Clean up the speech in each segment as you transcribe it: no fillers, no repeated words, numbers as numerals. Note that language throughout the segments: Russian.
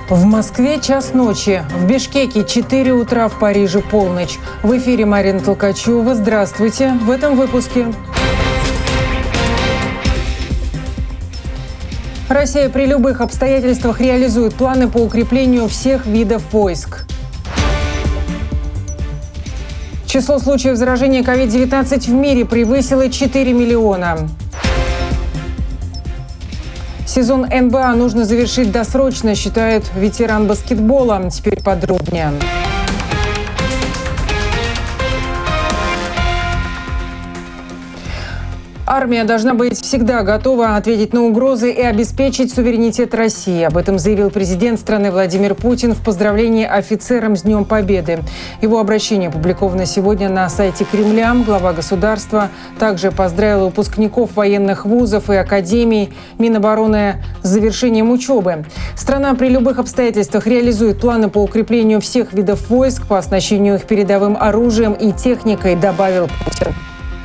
В Москве час ночи, в Бишкеке 4 утра, в Париже полночь. В эфире Марина Толкачева. Здравствуйте. В этом выпуске. Россия при любых обстоятельствах реализует планы по укреплению всех видов войск. Число случаев заражения COVID-19 в мире превысило 4 миллиона. Сезон НБА нужно завершить досрочно, считает ветеран баскетбола. Теперь подробнее. Армия должна быть всегда готова ответить на угрозы и обеспечить суверенитет России. Об этом заявил президент страны Владимир Путин в поздравлении офицерам с Днем Победы. Его обращение опубликовано сегодня на сайте Кремля. Глава государства также поздравил выпускников военных вузов и академий Минобороны с завершением учебы. Страна при любых обстоятельствах реализует планы по укреплению всех видов войск, по оснащению их передовым оружием и техникой, добавил Путин.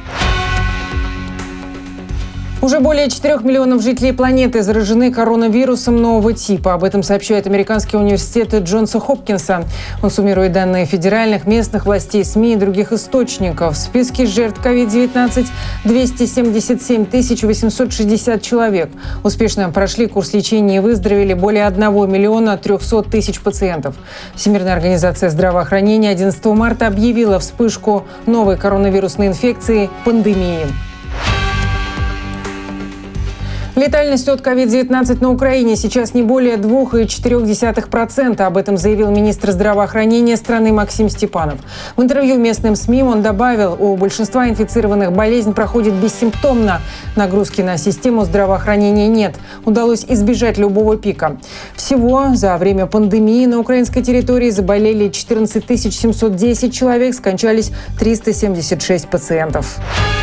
Уже более 4 миллионов жителей планеты заражены коронавирусом нового типа. Об этом сообщает американский университет Джонса Хопкинса. Он суммирует данные федеральных, местных властей, СМИ и других источников. В списке жертв COVID-19 277 860 человек. Успешно прошли курс лечения и выздоровели более 1 миллиона 300 тысяч пациентов. Всемирная организация здравоохранения 11 марта объявила вспышку новой коронавирусной инфекции пандемией. Летальность от COVID-19 на Украине сейчас не более 2,4%. Об этом заявил министр здравоохранения страны Максим Степанов. В интервью местным СМИ он добавил, у большинства инфицированных болезнь проходит бессимптомно. Нагрузки на систему здравоохранения нет. Удалось избежать любого пика. Всего за время пандемии на украинской территории заболели 14 710 человек, скончались 376 пациентов.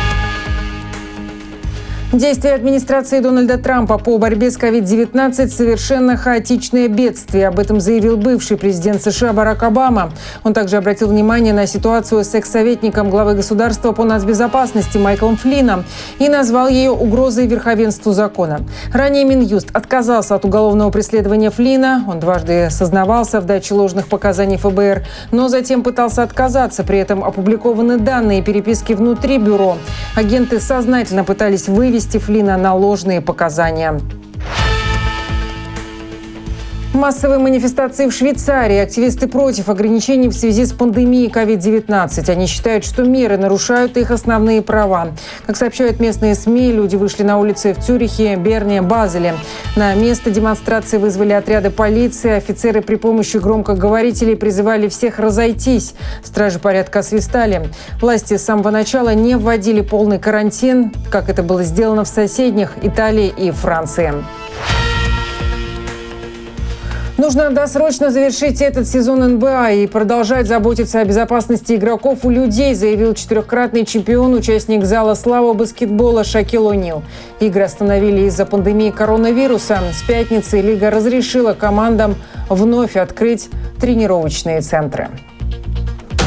Действия администрации Дональда Трампа по борьбе с COVID-19 совершенно хаотичное бедствие. Об этом заявил бывший президент США Барак Обама. Он также обратил внимание на ситуацию с экс-советником главы государства по нацбезопасности Майклом Флинном и назвал ее угрозой верховенству закона. Ранее Минюст отказался от уголовного преследования Флинна. Он дважды сознавался в даче ложных показаний ФБР, но затем пытался отказаться. При этом опубликованы данные переписки внутри бюро. Агенты сознательно пытались вывести Флинна на ложные показания. Массовые манифестации в Швейцарии. Активисты против ограничений в связи с пандемией COVID-19. Они считают, что меры нарушают их основные права. Как сообщают местные СМИ, люди вышли на улицы в Цюрихе, Берне, Базеле. На место демонстрации вызвали отряды полиции. Офицеры при помощи громкоговорителей призывали всех разойтись. Стражи порядка свистали. Власти с самого начала не вводили полный карантин, как это было сделано в соседних Италии и Франции. Нужно досрочно завершить этот сезон НБА и продолжать заботиться о безопасности игроков у людей, заявил четырехкратный чемпион, участник зала славы баскетбола Шакил О'Нил. Игры остановили из-за пандемии коронавируса. С пятницы лига разрешила командам вновь открыть тренировочные центры.